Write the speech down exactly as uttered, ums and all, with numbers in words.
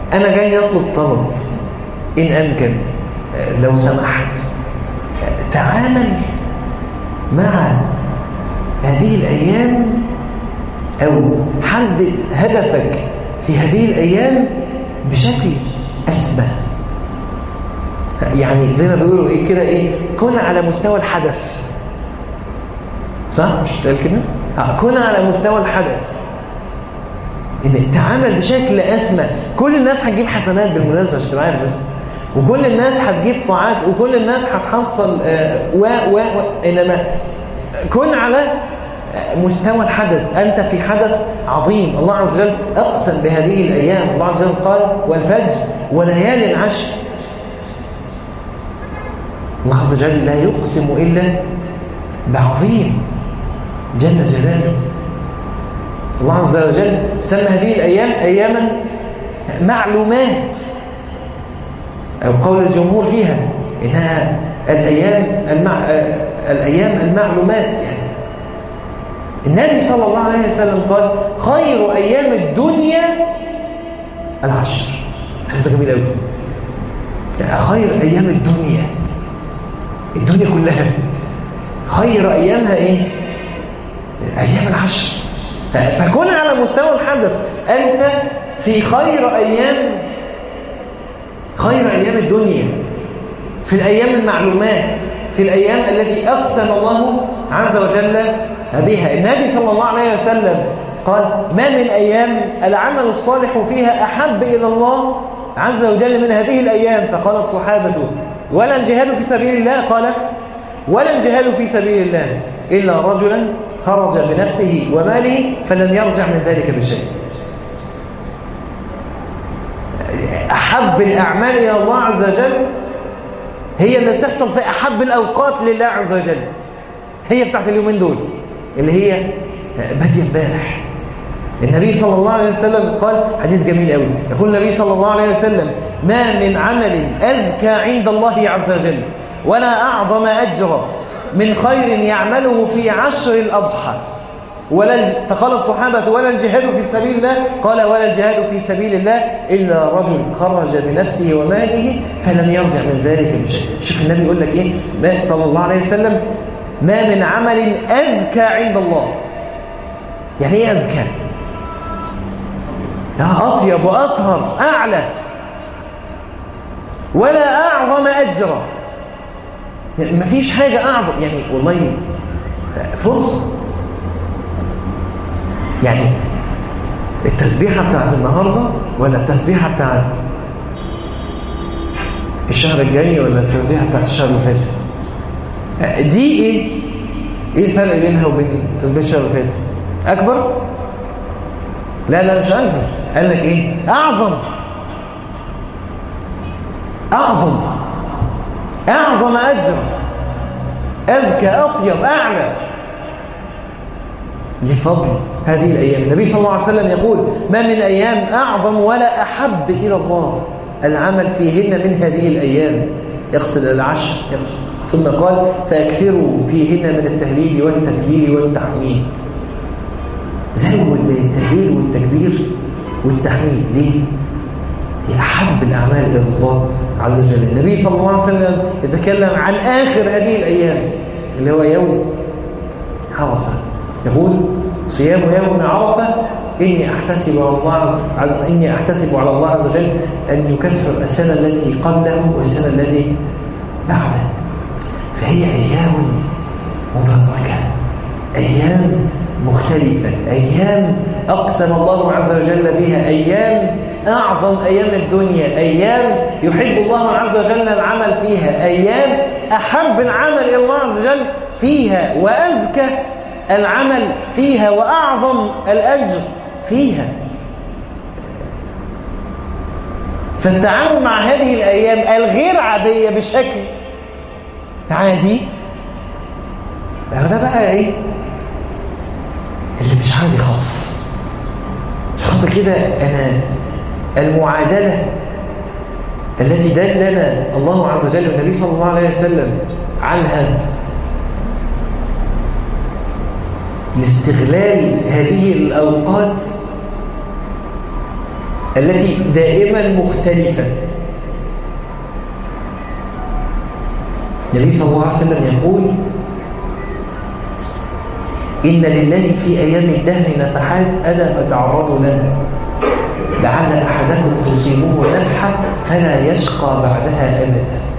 أنا جاي أطلب طلب إن أمكن، لو سمحت تعامل مع هذه الأيام أو حدد هدفك في هذه الأيام بشكل أسمى. يعني زي ما بيقولوا إيه كده، إيه، كن على مستوى الحدث، صح؟ مش بتقال كده؟ كن على مستوى الحدث، إن تعامل بشكل أسمى. كل الناس هتجيب حسنات بالمناسبة عشان تبقى عارف، بس وكل الناس هتجيب طاعات وكل الناس هتحصل آه و و إنما كن على مستوى الحدث. أنت في حدث عظيم، الله عز وجل أقسم بهذه الأيام. الله عز وجل قال والفجر وليال عشر. الله عز وجل لا يقسم إلا بعظيم جل جلاله. الله عز وجل سمى هذه الأيام أياما معلومات، أو قول الجمهور فيها إنها الأيام المع... الأيام المعلومات. يعني النبي صلى الله عليه وسلم قال خير أيام الدنيا العشر. هذا جميل قوي. يعني خير أيام الدنيا، الدنيا كلها خير أيامها إيه؟ أيام العشر. فكن على مستوى الحدث، أنت في خير أيام خير أيام الدنيا، في الأيام المعلومات، في الأيام التي أقسم الله عز وجل بها. النبي صلى الله عليه وسلم قال ما من أيام العمل الصالح فيها أحب إلى الله عز وجل من هذه الأيام. فقال الصحابة ولا الجهاد في سبيل الله؟ قال ولا الجهاد في سبيل الله إلا رجلا خرج بنفسه وماله فلم يرجع من ذلك بشيء. أحب الأعمال إلى الله عز وجل هي اللي بتحصل في أحب الأوقات لله عز وجل، هي بتاعت اليومين دول اللي هي بادية امبارح. النبي صلى الله عليه وسلم قال حديث جميل قوي، يقول النبي صلى الله عليه وسلم ما من عمل أزكى عند الله عز وجل ولا أعظم أجرا من خير يعمله في عشر الأضحى ولا. فقال الصحابة ولا الجهاد في سبيل الله؟ قال ولا الجهاد في سبيل الله إلا رجل خرج بنفسه وماله فلم يرجع من ذلك بشيء. شوف النبي يقول لك إيه ما صلى الله عليه وسلم ما من عمل أزكى عند الله. يعني إيه أزكى؟ أطيب وأطهر أعلى، ولا أعظم أجرا. يعني ما فيش حاجة أعظم، يعني والله فرصة. يعني التسبيحة بتاعت النهاردة ولا التسبيحة بتاعت الشهر الجاي ولا التسبيحة بتاعت الشهر اللي فات؟ دي ايه؟ ايه الفرق بينها وبين تسبيحة الشهر اللي فات؟ أكبر؟ لا لا مش أكبر، قال لك ايه؟ أعظم أعظم أعظم أجر، أذكى أطيب أعلى لفضل هذه الأيام. النبي صلى الله عليه وسلم يقول ما من أيام أعظم ولا أحب إلى الله العمل فيهن من هذه الأيام، يقصد العشر. ثم قال فأكثروا فيهن من التهليل والتكبير والتحميد. زود من التهليل والتكبير والتحميد. ليه؟ دي أحب الأعمال إلى الله عز وجل. النبي صلى الله عليه وسلم يتكلم عن آخر هذه الأيام اللي هو يوم عرفة، يقول صيام يوم عرفة إني أحتسب على الله عز إني أحتسب على الله عز وجل أن يكفر السنة التي قبله والسنة التي بعده. فهي أيام مباركة، أيام مختلفة، أيام أقسم الله عز وجل بها، أيام أعظم أيام الدنيا، أيام يحب الله عز وجل العمل فيها، أيام أحب العمل إلى الله عز وجل فيها، وأزكى العمل فيها، وأعظم الأجر فيها. فالتعامل مع هذه الأيام الغير عادية بشكل عادي، ده بقى إيه؟ اللي مش عادي خالص. مش خاطر كده أنا المعادلة التي دلنا الله عز وجل والنبي صلى الله عليه وسلم عنها لاستغلال هذه الأوقات التي دائما مختلفة. النبي صلى الله عليه وسلم يقول إن لله في أيام الدهر نفحات ألا فتعرضوا لها لعل أحدكم تصيبه نفحة فلا يشقى بعدها أبدا.